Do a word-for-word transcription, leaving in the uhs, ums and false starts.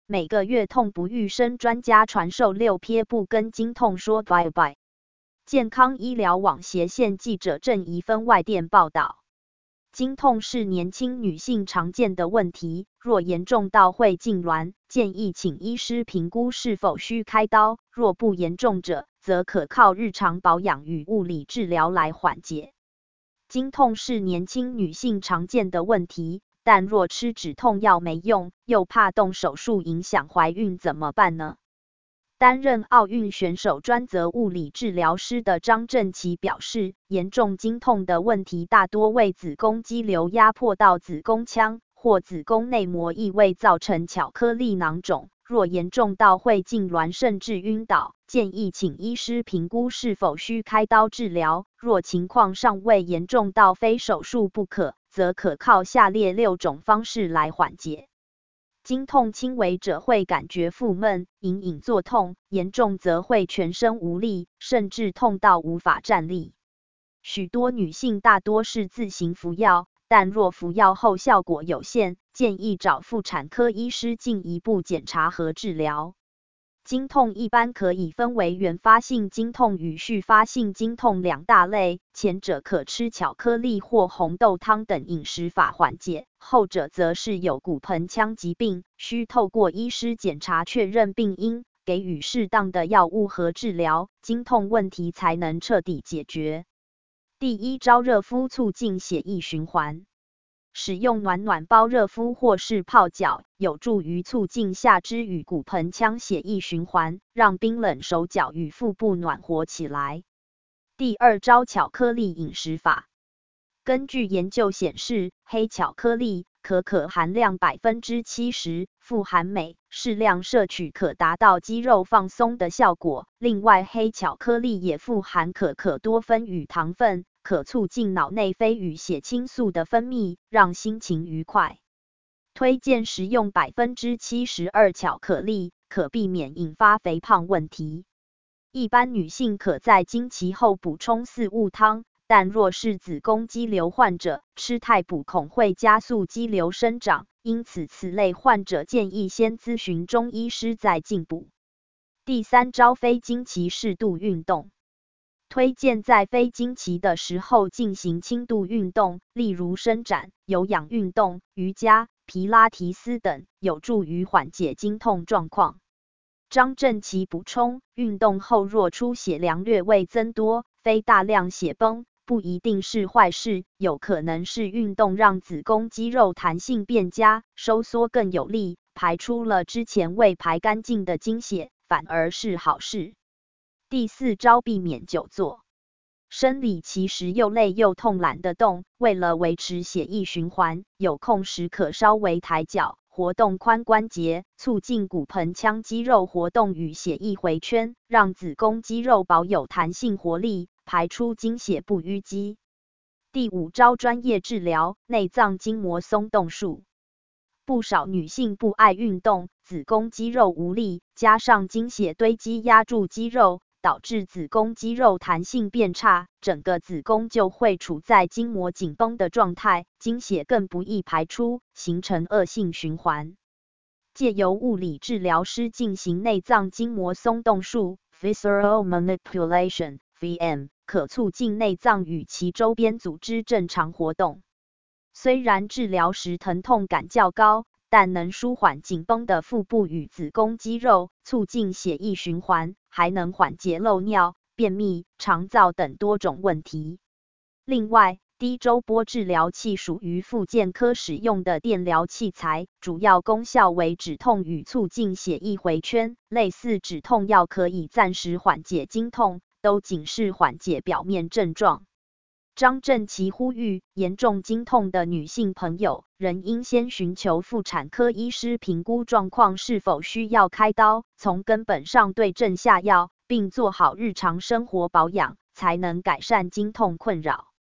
每个月痛不欲生专家传授六撇步跟经痛说拜拜。健康医疗网斜线记者郑怡芬外电报道。经痛是年轻女性常见的问题，若严重到会痉挛，建议请医师评估是否需开刀，若不严重者，则可靠日常保养与物理治疗来缓解。经痛是年轻女性常见的问题，但若吃止痛药没用，又怕动手术影响怀孕怎么办呢？担任奥运选手专责物理治疗师的张正奇表示，严重经痛的问题大多为子宫肌瘤压迫到子宫腔或子宫内膜异位造成巧克力囊肿，若严重到会痉挛甚至晕倒，建议请医师评估是否需开刀治疗，若情况尚未严重到非手术不可，则可靠下列六种方式来缓解。经痛轻微者会感觉腹闷、隐隐作痛，严重则会全身无力，甚至痛到无法站立。许多女性大多是自行服药，但若服药后效果有限，建议找妇产科医师进一步检查和治疗。经痛一般可以分为原发性经痛与续发性经痛两大类，前者可吃巧克力或红豆汤等饮食法缓解，后者则是有骨盆腔疾病，需透过医师检查确认病因，给予适当的药物和治疗，经痛问题才能彻底解决。第一招热敷促进血液循环。使用暖暖包热敷或是泡脚，有助于促进下肢与骨盆腔血液循环，让冰冷手脚与腹部暖和起来。第二招巧克力饮食法。根据研究显示，黑巧克力可可含量 百分之七十， 富含镁，适量摄取可达到肌肉放松的效果。另外，黑巧克力也富含可可多酚与糖分，可促进脑内啡与血清素的分泌，让心情愉快。推荐食用 百分之七十二 巧克力，可避免引发肥胖问题。一般女性可在经期后补充四物汤，但若是子宫肌瘤患者，吃太补恐会加速肌瘤生长，因此此类患者建议先咨询中医师再进补。第三招非经期适度运动。推荐在非经期的时候进行轻度运动，例如伸展、有氧运动、瑜伽、皮拉提斯等，有助于缓解经痛状况。张正奇补充，运动后若出血量略微增多，非大量血崩，不一定是坏事，有可能是运动让子宫肌肉弹性变佳，收缩更有力，排出了之前未排干净的经血，反而是好事。第四招避免久坐。生理期时又累又痛懒得动，为了维持血液循环，有空时可稍微抬脚，活动髋关节，促进骨盆腔肌肉活动与血液回圈，让子宫肌肉保有弹性活力，排出经血不淤积。第五招专业治疗，内脏筋膜松动术。不少女性不爱运动，子宫肌肉无力，加上经血堆积压住肌肉，导致子宫肌肉弹性变差，整个子宫就会处在筋膜紧绷的状态，经血更不易排出，形成恶性循环。借由物理治疗师进行内脏筋膜松动术 （Visceral Manipulation V M）， 可促进内脏与其周边组织正常活动。虽然治疗时疼痛感较高，但能舒缓紧绷的腹部与子宫肌肉，促进血液循环，还能缓解漏尿、便秘、肠燥等多种问题。另外，低周波治疗器属于复健科使用的电疗器材，主要功效为止痛与促进血液回圈，类似止痛药可以暂时缓解经痛，都仅是缓解表面症状。张正奇呼吁，严重经痛的女性朋友，仍应先寻求妇产科医师评估状况是否需要开刀，从根本上对症下药，并做好日常生活保养，才能改善经痛困扰。